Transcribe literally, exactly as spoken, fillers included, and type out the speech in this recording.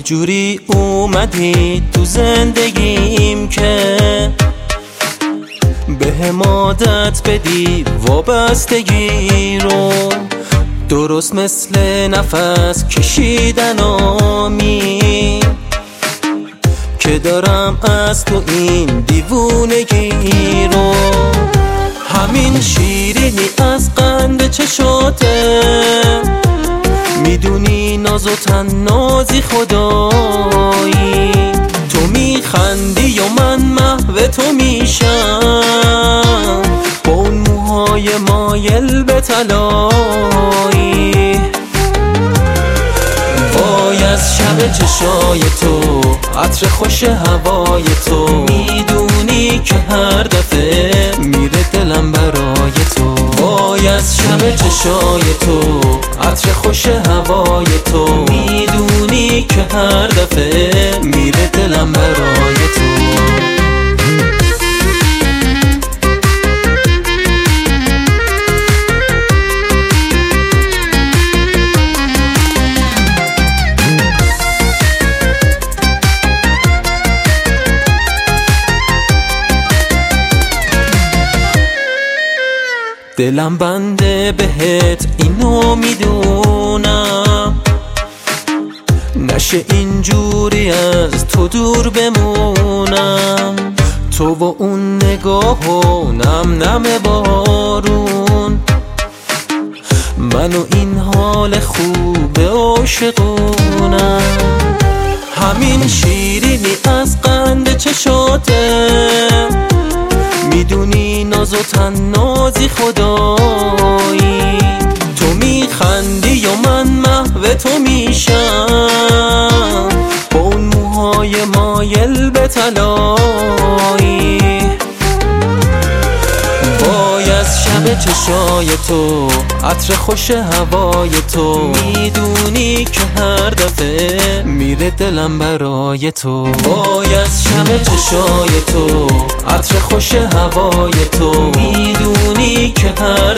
جوری اومدی تو زندگیم که به هم عادت بدی وابستگی رو، درست مثل نفس کشیدن آمی که دارم از تو این دیوونگی رو. همین شیرینی از قند چشاته، میدونی ناز و تنازی خدایی، تو میخندی و من محو تو میشم، با اون موهای مایل به طلایی. وای از شب چشای تو، عطر خوش هوای تو، میدونی که هر دفعه میره دلم برای تو. وای از شب چشای تو، عطر خوش هوای تو، میدونی که هر دفعه میره دلم برای تو. دلم بنده بهت اینو میدونم، نشه اینجوری از تو دور بمونم. تو و اون نگاه و نم نم بارون، من و این حال خوب عاشقونم. همین شیرینی از قند چشاته، میدونی ناز و تنازی خدایی، تو میخندی و من محو تو میشم، با اون موهای مایل به طلایی. وای از شب چشای تو، عطر خوش هوای تو، میدونی که هر دفعه میره دلم برای تو. وای از شب چشای تو، عطر خوش هوای تو، میدونی که هر